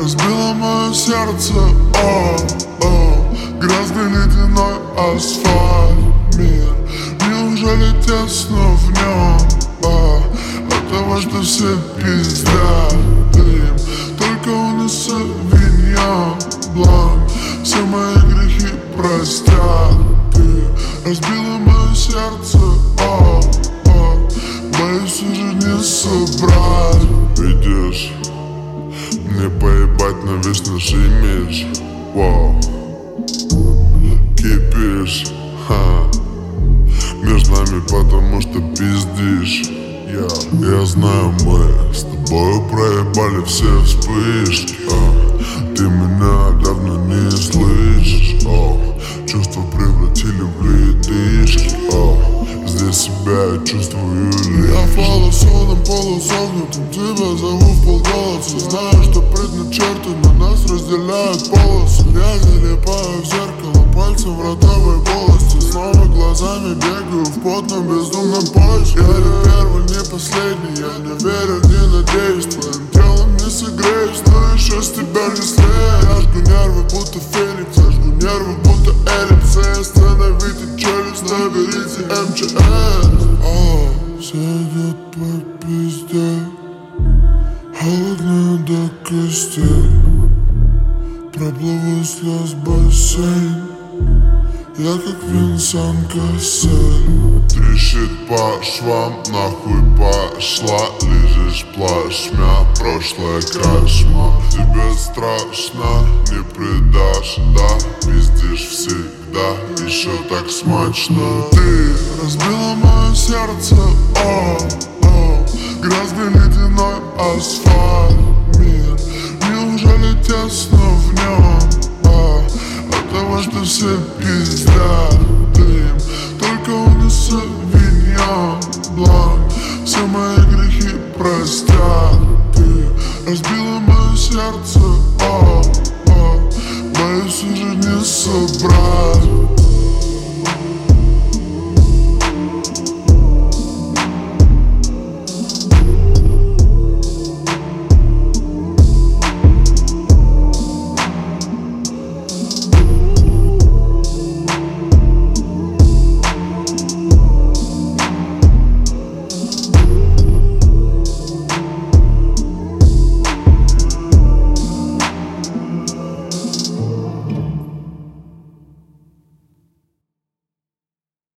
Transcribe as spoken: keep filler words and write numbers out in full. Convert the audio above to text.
разбила мое сердце, о, о, грязный ледяной асфальт. Мир, неужели тесно в нем, а, от того, что все пиздят им, только он и Савиньон Бланк все мои грехи простят. Ты разбила мое сердце, о, о, боюсь уже не собрать. Видишь, мне поебать на весь наш имидж, вау. Кипишь, ха, между нами потому что пиздишь. Я, я знаю, мы с тобой проебали все вспышки, а, ты меня давно не слышишь, о, чувства превратили в ледышки, о, здесь себя я чувствую лишь. Я полусонным, полусогнутым тебя зову в полголоса. Знаю, что предначертано нас разделяют полосы. Я залипаю в зеркало пальцем в ротовой полости. Снова глазами бегаю в потном бездумном поиске. Я не первый, не последний, я не верю, не надеюсь. Твоим телом не согреюсь, но еще с тебя не слез. Я жгу нервы, будто феникс, я жгу нервы, будто эллипс. Остановите челюсть, наберите эм че эс. О, все идет по пизде, холодно до костей. Проплыву слез бассейн, я как Винсан Кассель. Трещит по швам, нахуй пошла. Лежишь плашмя, прошлое кошмар. Тебе страшно, не предашь, да. Пиздишь всегда, еще так смачно. Ты разбила мое сердце, о, о, грязный ледяной асфальт. Мир, неужели тесно в нем, а, от того, что все пиздят им, только он и Савиньон Бланк все мои грехи простят. Ты разбила мое сердце, о, о, боюсь уже не собрать.